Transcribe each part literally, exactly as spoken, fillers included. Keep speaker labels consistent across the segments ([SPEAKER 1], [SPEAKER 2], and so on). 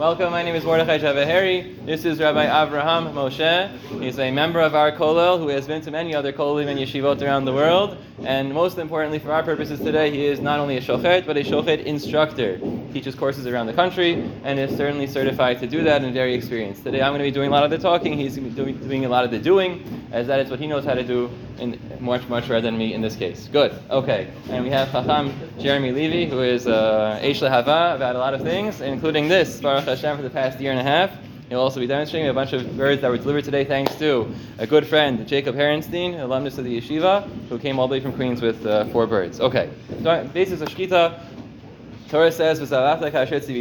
[SPEAKER 1] Welcome, my name is Mordechai Javaheri. This is Rabbi Avraham Moshe. He's a member of our kollel who has been to many other kollelim and yeshivot around the world. And most importantly for our purposes today, he is not only a shochet, but a shochet instructor. He teaches courses around the country and is certainly certified to do that and very experienced. Today I'm going to be doing a lot of the talking, he's going to be doing, doing a lot of the doing, as that is what he knows how to do in much, much rather than me in this case. Good. Okay. And we have Chacham Jeremy Levy, who is uh, Eish Lehava about a lot of things, including this, Baruch Hashem, for the past year and a half. He'll also be demonstrating a bunch of words that were delivered today thanks to a good friend, Jacob Herenstein, alumnus of the yeshiva, who came all the way from Queens with uh, four birds. Okay. So, basis of Shkita, Torah says, you have to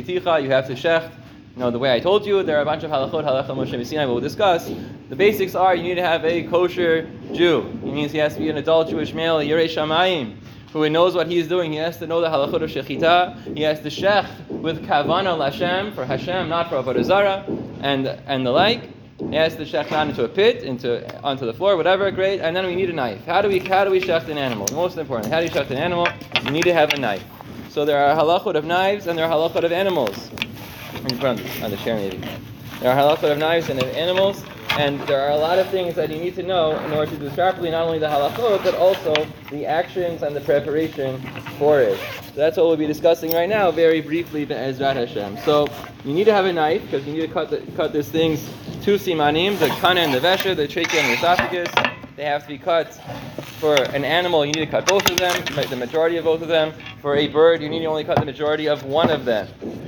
[SPEAKER 1] shecht. You know, the way I told you, there are a bunch of halachot, halacha Moshe Messina, we'll discuss. The basics are, you need to have a kosher Jew. It means he has to be an adult Jewish male, a Yirei Shamayim, who knows what he's doing. He has to know the halachot of shechita. He has to shecht with kavana l'Hashem, for Hashem, not for avodah zarah, and and the like. He has to shecht not into a pit, into onto the floor, whatever. Great. And then we need a knife. How do we how do we shecht an animal? Most importantly, how do you shecht an animal? You need to have a knife. So there are halachot of knives and there are halachot of animals. You put on, on the chair maybe. There are halachot of knives and of animals, and there are a lot of things that you need to know in order to do properly, not only the halachot, but also the actions and the preparation for it. So that's what we'll be discussing right now, very briefly, Be'ezrat Hashem. So you need to have a knife, because you need to cut the, cut these things, two simanim, the kana and the vesha, the trachea and the esophagus. They have to be cut. For an animal, you need to cut both of them, the majority of both of them. For a bird, you need to only cut the majority of one of them.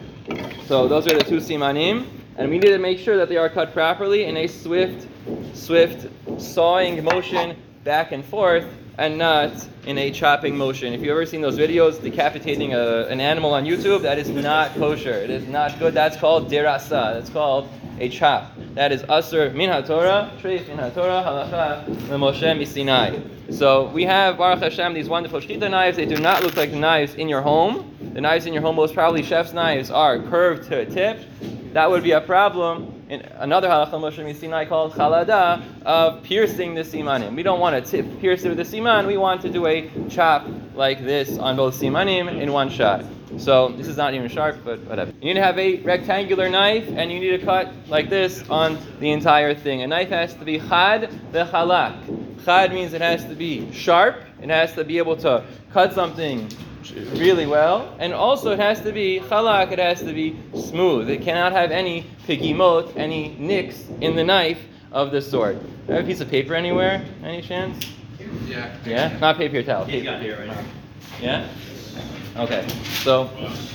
[SPEAKER 1] So those are the two simanim, and we need to make sure that they are cut properly in a swift, swift sawing motion back and forth, and not in a chopping motion. If you've ever seen those videos decapitating a, an animal on YouTube, that is not kosher. It is not good. That's called derasa. That's called a chop. That is asur min haTorah, treif min haTorah, halacha leMoshe miSinai. So we have, Baruch Hashem, these wonderful shechita knives. They do not look like the knives in your home. The knives in your home, most probably chef's knives, are curved to a tip. That would be a problem in another halacha Moshe miSinai called chalada, of piercing the simanim. We don't want to tip, pierce it with the siman. We want to do a chop like this on both simanim in one shot. So this is not even sharp, but whatever. You need to have a rectangular knife, and you need to cut like this on the entire thing. A knife has to be chad v'chalak. Chad means it has to be sharp. It has to be able to cut something really well, and also it has to be chalak. It has to be smooth. It cannot have any pigimot, any nicks in the knife of the sword. Do I have a piece of paper anywhere? Any chance?
[SPEAKER 2] Yeah.
[SPEAKER 1] Yeah? Not paper towel.
[SPEAKER 2] He's
[SPEAKER 1] Paper.
[SPEAKER 2] got here right now.
[SPEAKER 1] Yeah? Okay. So,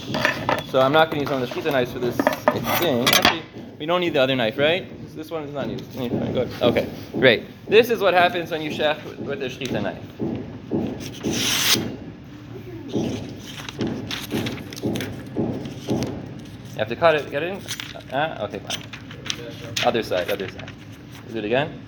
[SPEAKER 1] so I'm not going to use one of the shechita knives for this thing. Actually, we don't need the other knife, right? This one is not used. Good. Okay. Great. This is what happens when you shecht with, with the shechita knife. You have to cut it. Get it in? Ah, okay, fine. Other side, other side. Do it again.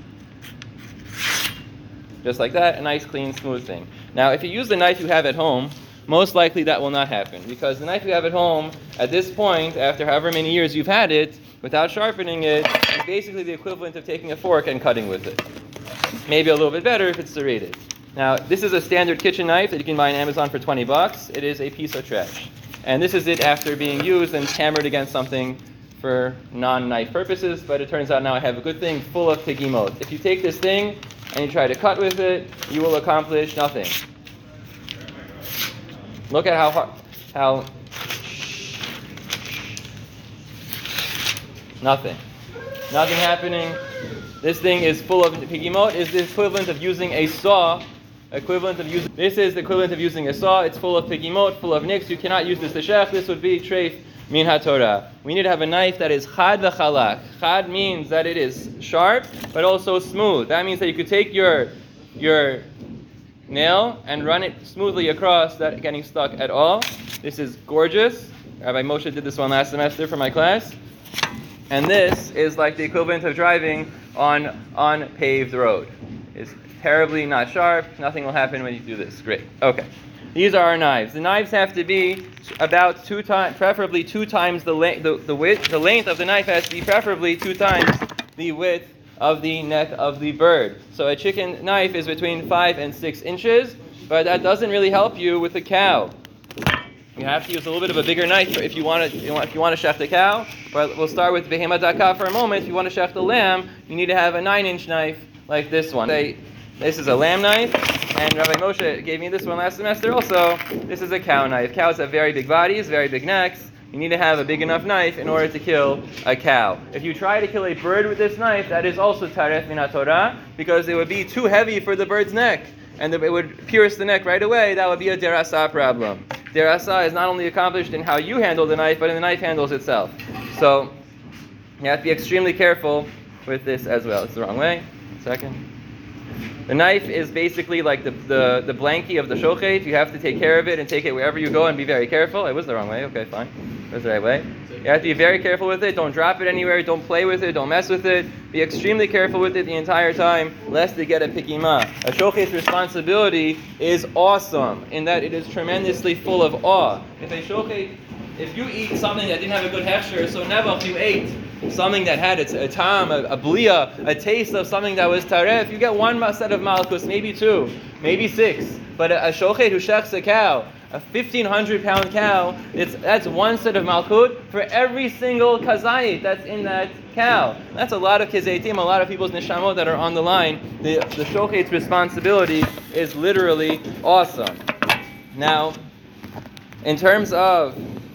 [SPEAKER 1] Just like that, a nice, clean, smooth thing. Now, if you use the knife you have at home, most likely that will not happen, because the knife you have at home, at this point, after however many years you've had it, without sharpening it, is basically the equivalent of taking a fork and cutting with it. Maybe a little bit better if it's serrated. Now, this is a standard kitchen knife that you can buy on Amazon for twenty bucks. It is a piece of trash. And this is it after being used and hammered against something for non-knife purposes, but it turns out now I have a good thing full of pigimot. If you take this thing and you try to cut with it, you will accomplish nothing. Look at how hard, how, nothing. Nothing happening. This thing is full of pigimot. Is the equivalent of using a saw. Equivalent of using, this is the equivalent of using a saw. It's full of pigimot, full of nicks. You cannot use this to shech. This would be treif min haTorah. We need to have a knife that is chad v'chalak. Chad means that it is sharp, but also smooth. That means that you could take your, your nail and run it smoothly across without getting stuck at all. This is gorgeous. Rabbi Moshe did this one last semester for my class. And this is like the equivalent of driving on on paved road. It's terribly not sharp. Nothing will happen when you do this. Great. Okay. These are our knives. The knives have to be about two times, preferably two times the length. The, the width. The length of the knife has to be preferably two times the width of the neck of the bird. So a chicken knife is between five and six inches, but that doesn't really help you with a cow. You have to use a little bit of a bigger knife if you want to. If you want to shecht a cow, but we'll start with behema daka for a moment. If you want to shecht a lamb, you need to have a nine-inch knife like this one. Say, this is a lamb knife, and Rabbi Moshe gave me this one last semester also. This is a cow knife. Cows have very big bodies, very big necks. You need to have a big enough knife in order to kill a cow. If you try to kill a bird with this knife, that is also taref min haTorah, because it would be too heavy for the bird's neck, and it would pierce the neck right away. That would be a derasa problem. Derasa is not only accomplished in how you handle the knife, but in the knife handles itself. So you have to be extremely careful with this as well. It's the wrong way. Second. The knife is basically like the, the, the blankie of the shochet. You have to take care of it and take it wherever you go and be very careful. It was the wrong way. Okay, fine. It was the right way. You have to be very careful with it. Don't drop it anywhere. Don't play with it. Don't mess with it. Be extremely careful with it the entire time, lest they get a pikima. A shochet's responsibility is awesome in that it is tremendously full of awe. If a shochet, if you eat something that didn't have a good hechsher, so never if you ate something that had a, a tam, a, a blia, a taste of something that was taref, you get one set of malchus, maybe two, maybe six. But a, a shochet who shechs a cow, a fifteen hundred pound cow, it's that's one set of malchut for every single kazayit that's in that cow. That's a lot of kizaytim, a lot of people's neshamot that are on the line. The, the shochet's responsibility is literally awesome. Now, in terms of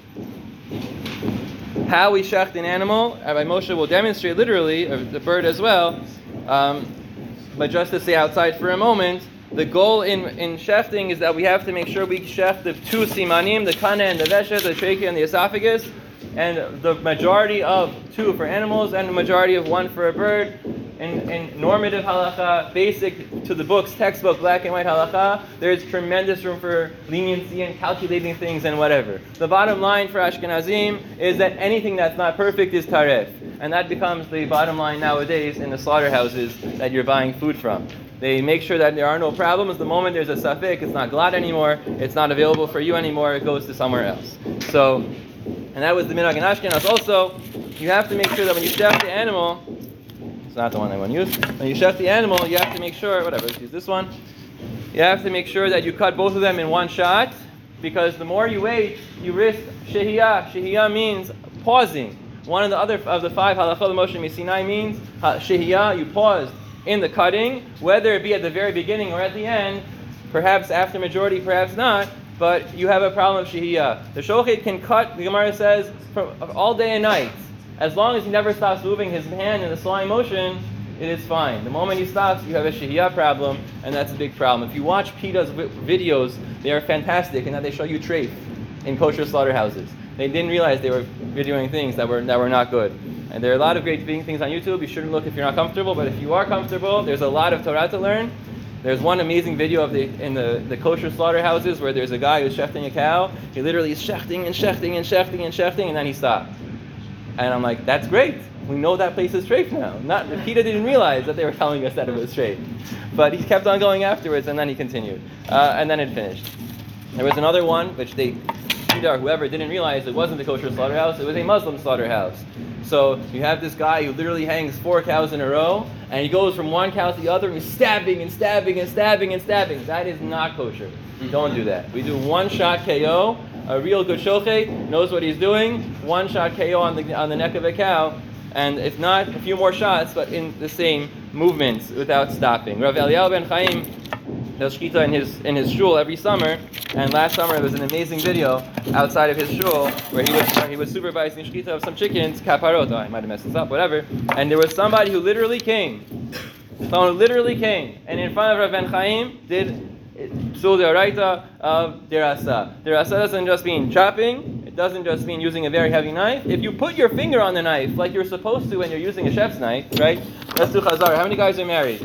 [SPEAKER 1] how we shecht an animal, Rabbi Moshe will demonstrate literally, or the bird as well, um, but just to stay outside for a moment, the goal in, in shechting is that we have to make sure we shecht the two simanim, the kana and the vesha, the trachea and the esophagus, and the majority of two for animals and the majority of one for a bird. In, in normative halacha, basic to the books, textbook, black and white halacha, there's tremendous room for leniency and calculating things and whatever. The bottom line for Ashkenazim is that anything that's not perfect is taref. And that becomes the bottom line nowadays in the slaughterhouses that you're buying food from. They make sure that there are no problems. The moment there's a safek, it's not glad anymore, it's not available for you anymore, it goes to somewhere else. So, and that was the minhag in Ashkenaz. Also, you have to make sure that when you shecht the animal, it's not the one I want to use. When you shecht the animal, you have to make sure, whatever, let's use this one. You have to make sure that you cut both of them in one shot, because the more you wait, you risk shehiyah. Shehiyah means pausing. One of the other of the five halachot Moshe Misinai means shehiyah. You paused in the cutting, whether it be at the very beginning or at the end, perhaps after majority, perhaps not. But you have a problem of shehiyah. The shochet can cut. The Gemara says from all day and night. As long as he never stops moving his hand in the slowing motion, it is fine. The moment he stops, you have a shehiyah problem, and that's a big problem. If you watch PETA's videos, they are fantastic in that they show you treif in kosher slaughterhouses. They didn't realize they were videoing things that were that were not good. And there are a lot of great things on YouTube. You shouldn't look if you're not comfortable, but if you are comfortable, there's a lot of Torah to learn. There's one amazing video of the in the, the kosher slaughterhouses where there's a guy who's shechting a cow. He literally is shechting and shechting and shechting and shechting, and then he stopped. And I'm like, that's great. We know that place is treif now. Not PETA didn't realize that they were telling us that it was treif. But he kept on going afterwards, and then he continued. Uh, and then it finished. There was another one, which they, PETA or whoever, didn't realize it wasn't the kosher slaughterhouse. It was a Muslim slaughterhouse. So you have this guy who literally hangs four cows in a row, and he goes from one cow to the other, and he's stabbing and stabbing and stabbing and stabbing. That is not kosher. Don't do that. We do one shot K O. A real good shochet knows what he's doing. One shot K O on the on the neck of a cow, and if not, a few more shots, but in the same movements without stopping. Rav Eliyahu ben Chaim does shkita in his in his shul every summer, and last summer there was an amazing video outside of his shul where he was where he was supervising shkita of some chickens, kaparot. Oh, I might have messed this up, whatever. And there was somebody who literally came, someone who literally came, and in front of Rav ben Chaim did Psul Deoraita of Derasa. Derasa doesn't just mean chopping, it doesn't just mean using a very heavy knife. If you put your finger on the knife like you're supposed to when you're using a chef's knife, right? Let's do Chazar. How many guys are married?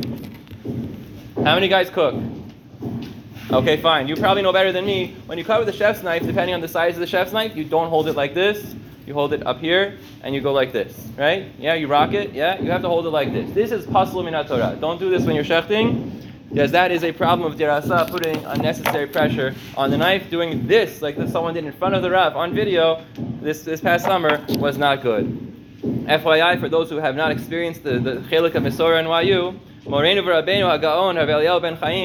[SPEAKER 1] How many guys cook? Okay, fine. You probably know better than me. When you cut with a chef's knife, depending on the size of the chef's knife, you don't hold it like this. You hold it up here, and you go like this, right? Yeah, you rock it, yeah? You have to hold it like this. This is Pasul Min HaTorah. Don't do this when you're shechting, because that is a problem of dirasa, putting unnecessary pressure on the knife. Doing this, like this someone did in front of the Rav on video this, this past summer, was not good. F Y I, for those who have not experienced the, the Chelik of Mesorah and Y U, Moreinu v'Rabbeinu HaGaon, Rav Eliyahu ben Chaim,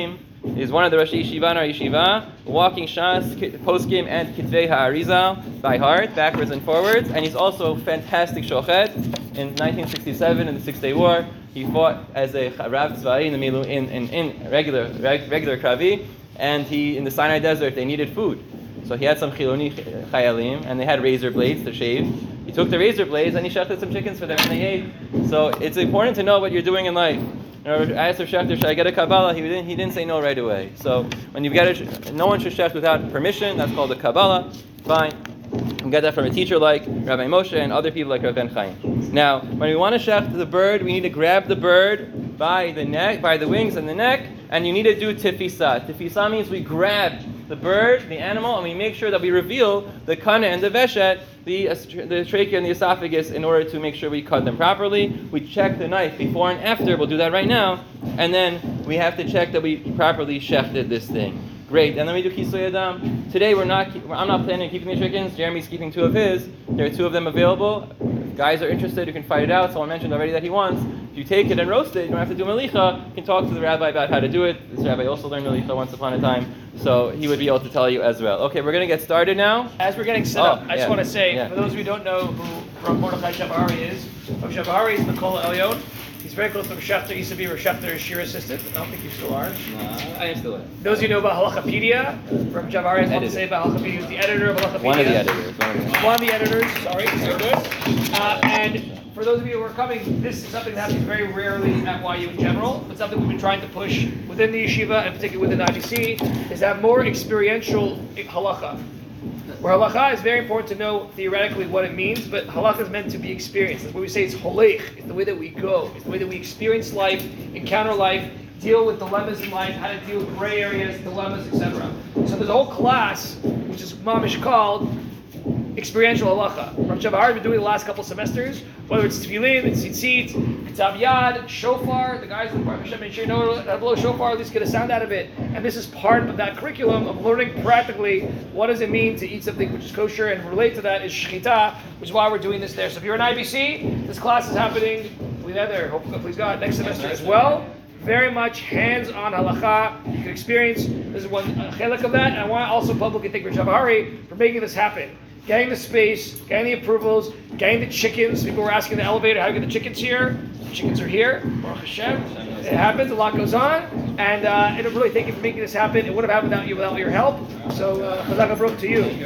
[SPEAKER 1] is one of the Rosh Yeshiva in our yeshiva, walking Shas, Poskim, and Kitvei HaArizal by heart, backwards and forwards. And he's also a fantastic shochet. In nineteen sixty-seven, in the Six Day War, he fought as a Rav Tzvai in the Milu, in, in, in regular reg, regular Kravi, and he in the Sinai Desert they needed food. So he had some Chiloni Chayalim, and they had razor blades to shave. He took the razor blades and he shechted some chickens for them, and they ate. So it's important to know what you're doing in life. I asked Rav Shechter, should I get a Kabbalah? He didn't, he didn't say no right away. So when you get a, no one should shecht without permission. That's called a Kabbalah. Fine. You can get that from a teacher like Rabbi Moshe and other people like Rav Ben Chaim. Now, when we want to shecht the bird, we need to grab the bird by the neck, by the wings and the neck, and you need to do tifisa. Tifisa means we grab the bird, the animal, and we make sure that we reveal the kana and the veshet, the, the trachea and the esophagus, in order to make sure we cut them properly. We check the knife before and after. We'll do that right now. And then we have to check that we properly shechted this thing. Great. And then we do kisui adam. Today we're not. I'm not planning on keeping the chickens. Jeremy's keeping two of his. There are two of them available. If guys are interested, you can fight it out. Someone mentioned already that he wants. If you take it and roast it, you don't have to do malicha. You can talk to the rabbi about how to do it. This rabbi also learned malicha once upon a time, so he would be able to tell you as well. Okay, we're going to get started now.
[SPEAKER 2] As we're getting set
[SPEAKER 1] oh,
[SPEAKER 2] up, I
[SPEAKER 1] yeah.
[SPEAKER 2] just want to say,
[SPEAKER 1] yeah.
[SPEAKER 2] for those of you who don't know who Rav Mordechai Shabahari is, Rav Shabahari is Nicole Elyon. He's very close to Rav Shechter. He used to be Rav Shechter's shir assistant. I don't think you still are.
[SPEAKER 1] No, I am still there.
[SPEAKER 2] Those of you who know about Halachapedia, Rav Shabahari has a lot to say about Halachapedia. He's the editor of Halachapedia.
[SPEAKER 1] One of the editors. One of the,
[SPEAKER 2] One of the editors, sorry, so good. Uh, and for those of you who are coming, this is something that happens very rarely at Y U in general, but something we've been trying to push within the yeshiva, and particularly within I B C, is to have more experiential halacha. Where halacha is very important to know theoretically what it means, but halacha is meant to be experienced. That's what we say it's holech. It's the way that we go. It's the way that we experience life, encounter life, deal with dilemmas in life, how to deal with gray areas, dilemmas, et cetera. So there's a whole class, which is mamish called experiential halacha. Rav Shabahari has been doing the last couple semesters, whether it's tefillin, it's tzitzit, ketav yad, shofar. The guys in the Baruch Hashem and Shir know how to blow shofar, at least get a sound out of it. And this is part of that curriculum of learning practically what does it mean to eat something which is kosher, and relate to that is shechita, which is why we're doing this there. So if you're in I B C, this class is happening, we there, hopefully, please God, next semester as well. Very much hands-on halacha. You can experience, this is one uh, chelik of that, and I want to also publicly thank Rav Shabahari for making this happen. Getting the space, getting the approvals, getting the chickens. People were asking the elevator, how do you get the chickens here? The chickens are here. Baruch Hashem. It happens, a lot goes on. And uh, and really thank you for making this happen. It would have happened without you, without your help. So, chazak u'brach to you.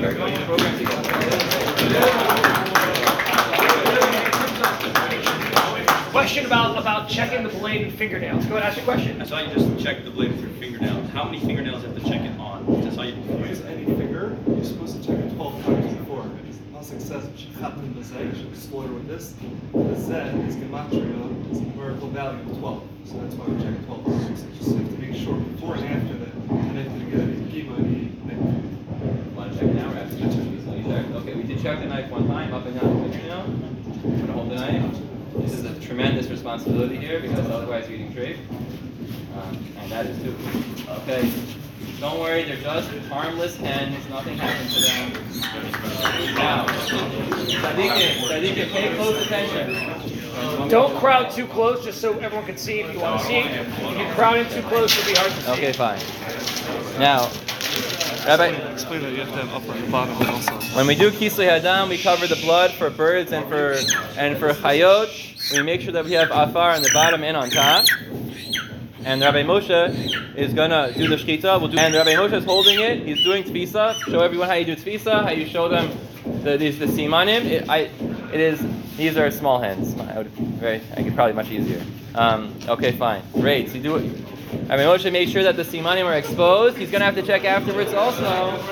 [SPEAKER 2] Question about, about checking the blade and fingernails. Go ahead, ask your question.
[SPEAKER 3] I saw you just check the blade with your fingernails. How many fingernails you have to check it on? That's how you do it.
[SPEAKER 4] Any finger, you're supposed to check it twelve times before. Pasuk says, "Shechatnu b'zeh," you should slaughter with this. The zeh is gematria, it's a numerical value of twelve. So that's why we check it twelve times. So just have to make sure before and after that, and after you get any gima, any thing.
[SPEAKER 1] Want to check now or after you check? Okay, we did check the knife one time, up and down the fingernail. I'm going to hold the knife. This is a tremendous responsibility here, because otherwise you're eating treif. Um, and that is too. Okay. Don't worry, they're just harmless hens. Nothing happens to them. Now, Tzaddikim, Tzaddikim, pay close attention.
[SPEAKER 2] Don't crowd too close, just so everyone can see if you want to see. If you crowd in too close, it'll be hard to see.
[SPEAKER 1] Okay, fine. Now, Rabbi,
[SPEAKER 4] Explain that you have to have upper and bottom also.
[SPEAKER 1] when we do kisui hadam, we cover the blood for birds and for and for chayot. We make sure that we have afar on the bottom and on top. And Rabbi Moshe is gonna do the shkita. We'll do, and Rabbi Moshe is holding it. He's doing tfisa. Show everyone how you do tfisa. How you show them the these the simanim. It, I, it is. These are small hands. I would very. I could probably much easier. Um, okay, fine, great. So you do it. Rabbi Moshe made sure that the simanim are exposed. He's gonna have to check afterwards also.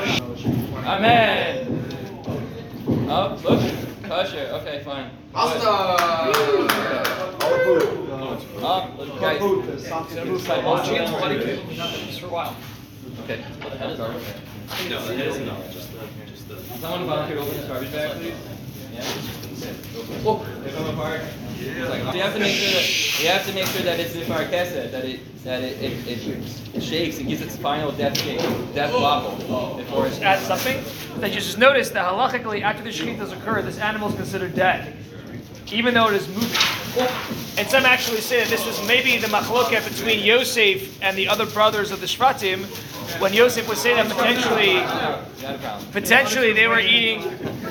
[SPEAKER 1] Amen. Oh, look, kosher. Okay, fine.
[SPEAKER 5] Pasta!
[SPEAKER 1] Up, look, guys.
[SPEAKER 2] Oh, geez, buddy, we've been doing this for a while.
[SPEAKER 1] Okay. Well, the head is over.
[SPEAKER 3] No, the head is not. Just the, just the.
[SPEAKER 1] Someone volunteer to open this garbage bag, please. Yeah. Oh, they come apart. Yeah. Like, you have to make sure that you have to make sure that it's bifar kesed, that it that it it, it it shakes and gives its final death shake, death wobble before it's.
[SPEAKER 2] Add something. That you just notice that halachically, after the shechitas occur, this animal is considered dead, even though it is moving. And some actually say that this was maybe the machloket between Yosef and the other brothers of the Shvatim, when Yosef was saying that potentially, potentially they were eating.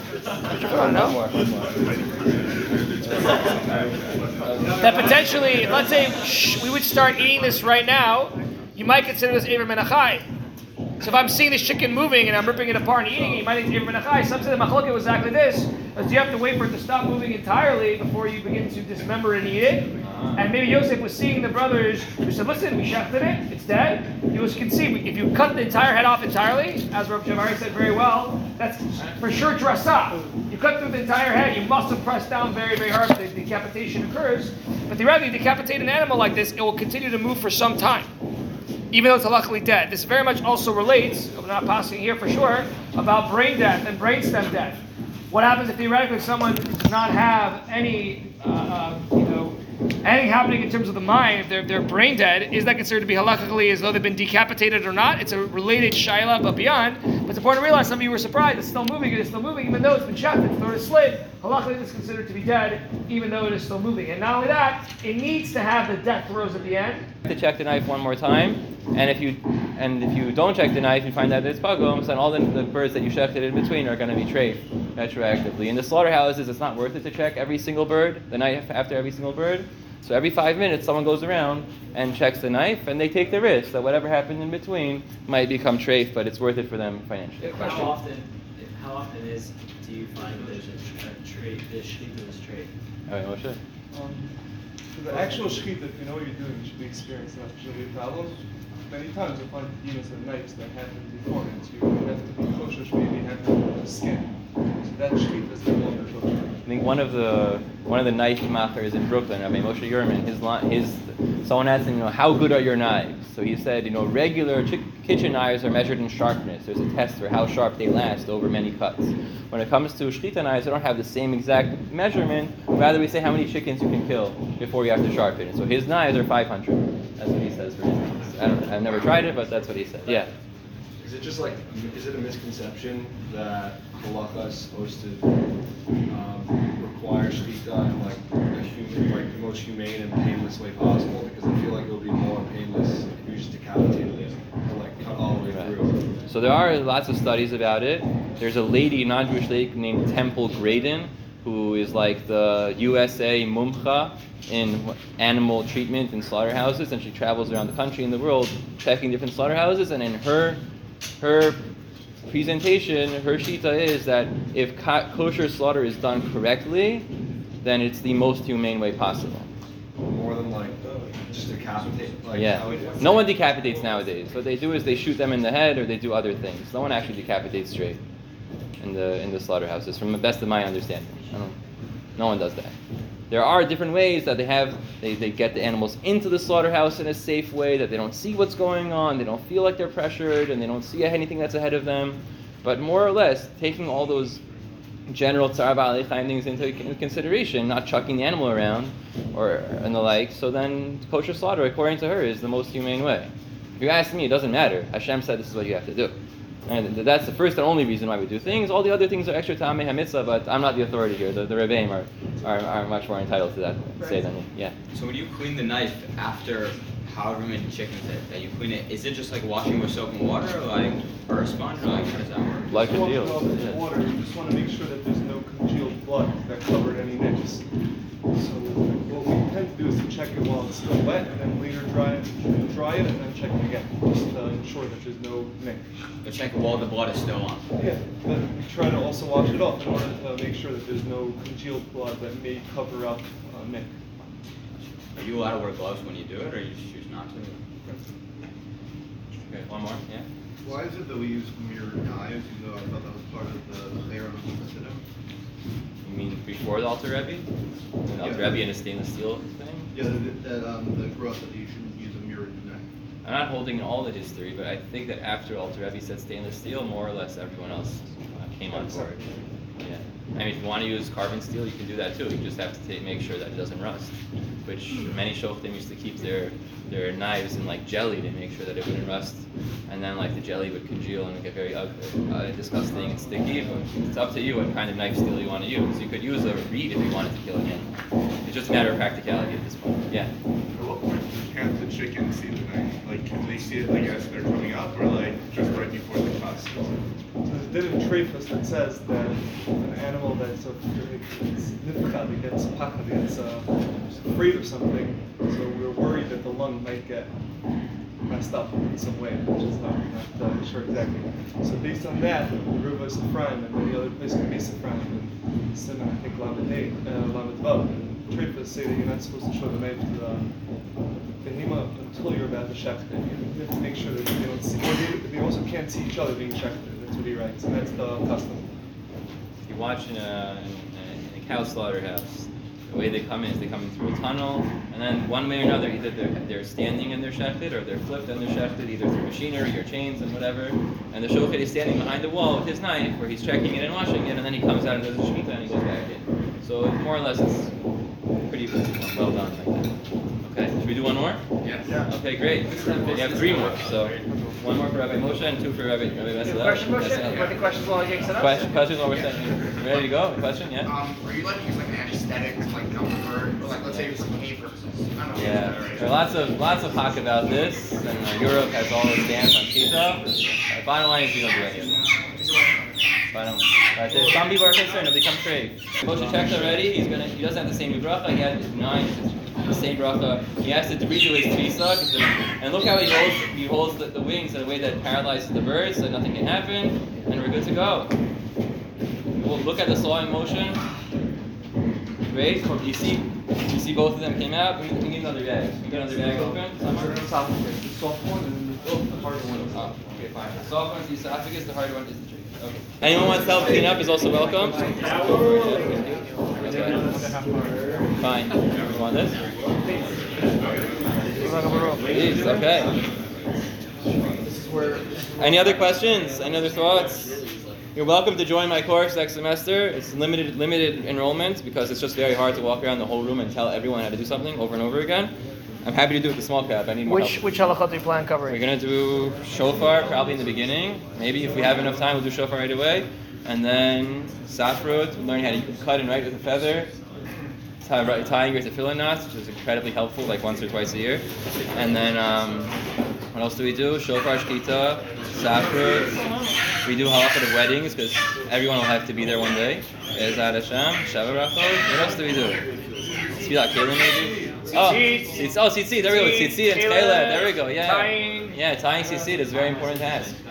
[SPEAKER 2] That potentially, let's say shh, we would start eating this right now, you might consider this Ever Menachai. So if I'm seeing this chicken moving and I'm ripping it apart and eating it, you might think it's Ever Menachai. Some say the machloket was exactly this. Is you have to wait for it to stop moving entirely before you begin to dismember and eat it. And maybe Yosef was seeing the brothers who said, listen, we shechted it, it's dead. You can see, if you cut the entire head off entirely, as Rav Javari said very well, that's for sure drasa. You cut through the entire head, you must have pressed down very, very hard, the decapitation occurs. But theoretically, you decapitate an animal like this, it will continue to move for some time, even though it's halachically dead. This very much also relates, I'm not passing here for sure, about brain death and brainstem death. What happens if theoretically someone does not have any, uh, uh, you know, anything happening in terms of the mind, if they're, they're brain dead, is that considered to be halakhically as though they've been decapitated or not? It's a related shaila, but beyond. But it's important to realize some of you were surprised, it's still moving, it is still moving, even though it's been shafted, thrown a slit. Halakhically it is considered to be dead, even though it is still moving. And not only that, it needs to have the death throes at the end.
[SPEAKER 1] To check the knife one more time, and if you and if you don't check the knife, you find out that it's pagum, then all the, the birds that you shechted in between are going to be treif retroactively. In the slaughterhouses, it's not worth it to check every single bird, the knife after every single bird. So every five minutes, someone goes around and checks the knife, and they take the risk that whatever happened in between might become treif, but it's worth it for them financially.
[SPEAKER 5] How often, how often is do you find that there's a, a trait, this shechita is trait?
[SPEAKER 1] All right, Moshe.
[SPEAKER 4] Um, for the actual shechita, if you know what you're doing, you should be experiencing that should be a problem. Many times you'll find demons and knives that happen beforehand. So you have to be kosher, maybe have to the skin. So that shechita is no longer kosher.
[SPEAKER 1] I think one of the one of the knife machers in Brooklyn, Rabbi Moshe Yerman, his his someone asked him, you know, how good are your knives? So he said, you know, regular ch- kitchen knives are measured in sharpness. There's a test for how sharp they last over many cuts. When it comes to shechita knives, they don't have the same exact measurement. Rather, we say how many chickens you can kill before you have to sharpen it. So his knives are five hundred. That's what he says for his knives. I don't, I've never tried it, but that's what he said. Yeah.
[SPEAKER 6] Is it just like, is it a misconception that halakha is supposed to um, require shechita in like a human, like the most humane and painless way possible? Because I feel like it would be more painless if you just decapitated it or like cut all the way
[SPEAKER 1] Right.
[SPEAKER 6] through.
[SPEAKER 1] So there are lots of studies about it. There's a lady, non-Jewish lady named Temple Graydon, who is like the U S A mumcha in animal treatment in slaughterhouses, and she travels around the country and the world checking different slaughterhouses, and in her her presentation, her shita is that if ka- kosher slaughter is done correctly, then it's the most humane way possible.
[SPEAKER 6] More than like just decapitate. Like
[SPEAKER 1] Yeah.
[SPEAKER 6] how it-
[SPEAKER 1] No one decapitates nowadays. What they do is they shoot them in the head or they do other things. No one actually decapitates straight in the in the slaughterhouses, from the best of my understanding. I don't, no one does that. There are different ways that they have, they, they get the animals into the slaughterhouse in a safe way, that they don't see what's going on, they don't feel like they're pressured, and they don't see anything that's ahead of them. But more or less, taking all those general tzar ba'alei chaim things into consideration, not chucking the animal around or and the like, so then kosher slaughter, according to her, is the most humane way. If you ask me, it doesn't matter. Hashem said this is what you have to do. And that's the first and only reason why we do things. All the other things are extra ta'amei hamitzvah, but I'm not the authority here. The, the Rebbeim are, are, are much more entitled to that say than me. Yeah.
[SPEAKER 7] So when you clean the knife after however many chickens that, that you clean it, is it just like washing with soap and water, or like, or a sponge, or like, how does that work?
[SPEAKER 1] Like a
[SPEAKER 4] Wash
[SPEAKER 1] deal.
[SPEAKER 4] it off with
[SPEAKER 1] Yeah.
[SPEAKER 4] water. You just want to make sure that there's no congealed blood that covered any nicks. So what we tend to do is to check it while it's still wet, and then later dry it, dry it, and then check it again, just to ensure that there's no nick.
[SPEAKER 7] But check while the blood is still on.
[SPEAKER 4] Yeah, but we try to also wash it off in order to make sure that there's no congealed blood that may cover up uh, nick.
[SPEAKER 7] Are you allowed to wear gloves when you do it, or you just choose not to?
[SPEAKER 1] Okay, one more. Yeah.
[SPEAKER 8] Why is it that we use mirrored knives, even though I thought that was part of the layer of the Hasidim?
[SPEAKER 1] You mean before the Alter Rebbe? The Alter
[SPEAKER 8] Yeah.
[SPEAKER 1] Rebbe in a stainless steel thing?
[SPEAKER 8] Yeah, that, that um, the growth that you shouldn't use a mirrored knife.
[SPEAKER 1] I'm not holding all the history, but I think that after Alter Rebbe said stainless steel, more or less everyone else uh, came on board. Yeah. I mean, if you want to use carbon steel, you can do that too. You just have to take, make sure that it doesn't rust. Which many shoftim used to keep their their knives in like jelly to make sure that it wouldn't rust, and then like the jelly would congeal and get very ugly, uh, disgusting and sticky. But it's up to you what kind of knife steel you want to use. You could use a reed if you wanted to kill an animal. It's just a matter of practicality at this point. Yeah.
[SPEAKER 8] At what point can't the chickens see the knife? Like, can they see it like as they're coming up, or like just right before the cuss?
[SPEAKER 4] So there's a treatise that says that an animal that's sort of significantly gets pachad, gets uh, afraid of something, so we're worried that the lung might get messed up in some way, which is not, not uh, sure exactly. So based on that, the Ruva is Ephraim, and many other places can be Ephraim, and Simon, I think, Lamed eight, uh, Lamed Vav, and treatise say that you're not supposed to show the knife to the behema until you're about to shecht it. You have to make sure that they don't see, or they, they also can't see each other being shechted. That's what he writes, and that's the custom.
[SPEAKER 1] You watch in a, in a, in a cow slaughterhouse, the way they come in is they come in through a tunnel, and then one way or another, either they're, they're standing and they're shechted, or they're flipped and they're shechted, either through machinery or chains and whatever. And the shochet is standing behind the wall with his knife, where he's checking it and washing it, and then he comes out and does the shechita and he goes back in. So more or less, it's pretty well done like that. Okay, should we do one more?
[SPEAKER 2] Yes.
[SPEAKER 4] Yeah.
[SPEAKER 1] Okay, great. We have three more. So one more for Rabbi Moshe and two for Rabbi Rabbi
[SPEAKER 2] You have a
[SPEAKER 1] Veselov.
[SPEAKER 2] question, Moshe?
[SPEAKER 1] Veselov.
[SPEAKER 2] You have any questions while I'm getting set up?
[SPEAKER 1] Question, questions while we're setting. You ready to go? Question? Yeah.
[SPEAKER 9] Um, are you letting use like an anesthetic to like numb the bird, or like let's say it's some pain purposes? I don't know.
[SPEAKER 1] Yeah, there are lots of lots of talk about this, and uh, Europe has all its bans on pizza. Uh, bottom line is we don't do any of them. Bottom line. Right, there's some people are concerned if they come trade. Moshe checked already. He's gonna. He doesn't have the same bracha. He had nine. The same bracha. He has to redo his tefisa, and look how he holds. He holds the, the wings in a way that paralyzes the birds, so nothing can happen, and we're good to go. We'll look at the sawing motion. Great. You see, you see both of them came out. We can get another bag. We get another bag open. Somewhere.
[SPEAKER 4] The soft one and the hard one.
[SPEAKER 1] Oh, okay, fine. The soft one is the esophagus. The hard one is the trachea. Okay. Anyone wants to help clean up is also welcome. Fine. You want this? Please. Okay. Any other questions? Any other thoughts? You're welcome to join my course next semester. It's limited limited enrollment because it's just very hard to walk around the whole room and tell everyone how to do something over and over again. I'm happy to do it with the small crowd. I need more
[SPEAKER 2] Which
[SPEAKER 1] help.
[SPEAKER 2] which halachot do you plan covering?
[SPEAKER 1] We're gonna do shofar probably in the beginning. Maybe if we have enough time, we'll do shofar right away, and then safrut. We'll learn how to cut and write with a feather. Tie, tying your tefillin knots, which is incredibly helpful, like once or twice a year. And then um, what else do we do? Shofar shkita, safrut. We do halakha of weddings because everyone will have to be there one day. Ezad Hashem, Shabbat Rachel. What else do we do? Tefillah Kelim maybe. Oh,
[SPEAKER 2] Tzitzit.
[SPEAKER 1] tzitz- oh, tzitzit. There we go. Tzitzit and
[SPEAKER 2] Tefillah,
[SPEAKER 1] tefillah. There we go. Yeah.
[SPEAKER 2] tying.
[SPEAKER 1] Yeah, tying tzitzit is a very important task.